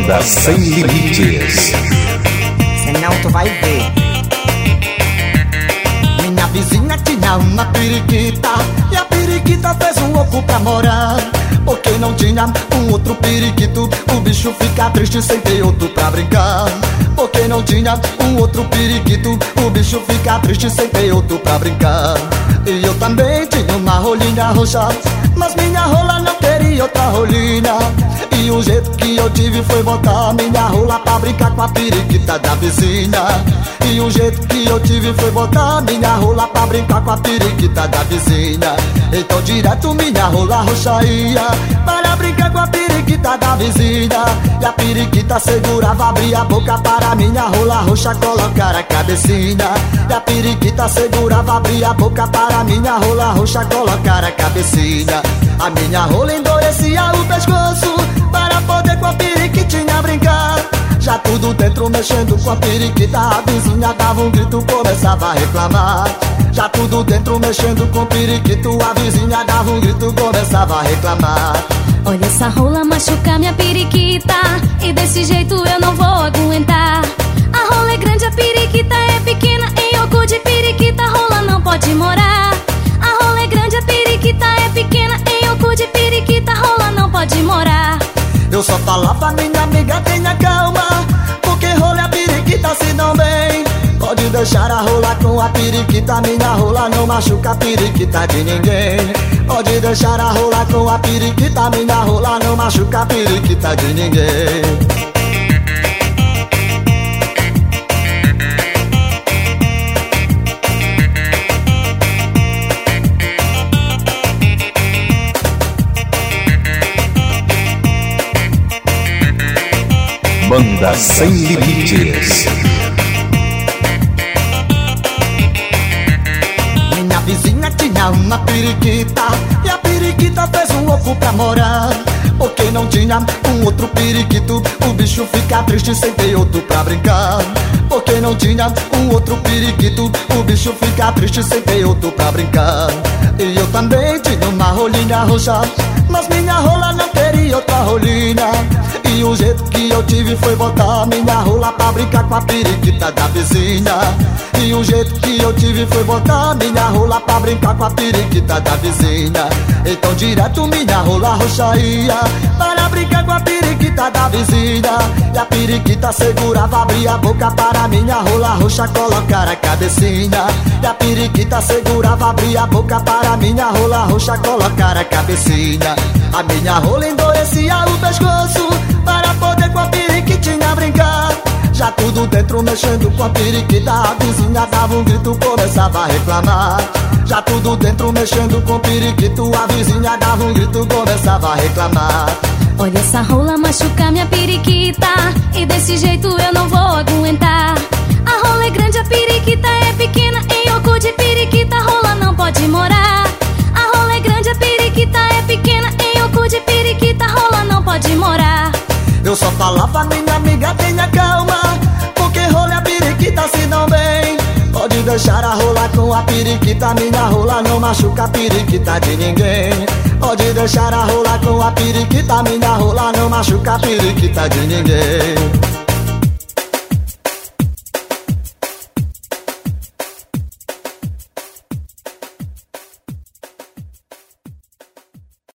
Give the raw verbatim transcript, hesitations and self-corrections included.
Banda Sem Limites. Senão tu vai ver. Minha vizinha tinha uma periquita, e a periquita fez um oco pra morar. Porque não tinha um outro periquito, o bicho fica triste sem ter outro pra brincar. Porque não tinha um outro periquito, o bicho fica triste sem ter outro pra brincar. E eu também tinha uma rolinha roxa, mas minha rola não queria outra rolinha. E o jeito que eu tive foi botar minha rola pra brincar com a periquita da vizinha. E o jeito que eu tive foi botar minha rola pra brincar com a periquita da vizinha. Então direto minha rola roxa ia para brincar com a periquita da vizinha. E a periquita segurava, abria a boca para minha rola roxa colocar a cabecinha. E a periquita segurava, abria a boca para minha rola roxa colocar a cabecinha. A minha rola endurecia o pescoço para poder com a periquitinha brincar. Já tudo dentro mexendo com a periquita, a vizinha dava um grito, começava a reclamar. Já tudo dentro mexendo com o periquito, a vizinha dava um grito, começava a reclamar. Olha essa rola machucar minha periquita, e desse jeito eu não vou aguentar. A rola é grande, a periquita é pequena, em oco de periquita a rola não pode morar. A rola é grande, a periquita é pequena, em oco de periquita a rola não pode morar. Eu só falava, minha amiga, tenha calma, porque rola e a periquita se dão bem. Pode deixar a rola com a periquita, minha rola não machuca a periquita de ninguém. Pode deixar a rola com a periquita, minha rola não machuca a periquita de ninguém. Banda Sem Limites. Minha vizinha tinha uma periquita, e a periquita fez um oco pra morar. Porque não tinha um outro periquito, o bicho fica triste sem ter outro pra brincar. Porque não tinha um outro periquito, o bicho fica triste sem ter outro pra brincar. E eu também tinha uma rolinha roxa, mas minha rola não queria outra rolinha. E o jeito que eu tive foi botar minha rola pra brincar com a periquita da vizinha. E o jeito que eu tive foi botar minha rola pra brincar com a periquita da vizinha. Então direto minha rola roxa ia para brincar com a periquita da vizinha. E a periquita segurava, abria a boca para minha rola roxa colocar a cabecinha. E a periquita segurava, abria a boca para minha rola roxa colocar a cabecinha. A minha rola endurecia o pescoço para poder com a periquitinha brincar. Já tudo dentro mexendo com a periquita, a vizinha dava um grito, começava a reclamar. Já tudo dentro mexendo com o periquito, a vizinha dava um grito, começava a reclamar. Olha essa rola machucar minha periquita, e desse jeito eu não vou aguentar. A rola é grande, a periquita é pequena, em oco de periquita a rola não pode morar. A rola é grande, a periquita é pequena, em oco de periquita a rola não pode morar. Eu só falava, minha amiga, tenha calma, porque rola e a periquita se dão bem. Pode deixar a rola com a periquita, minha rola não machuca a periquita de ninguém. Pode deixar a rola com a periquita, minha rola não machuca a periquita de ninguém.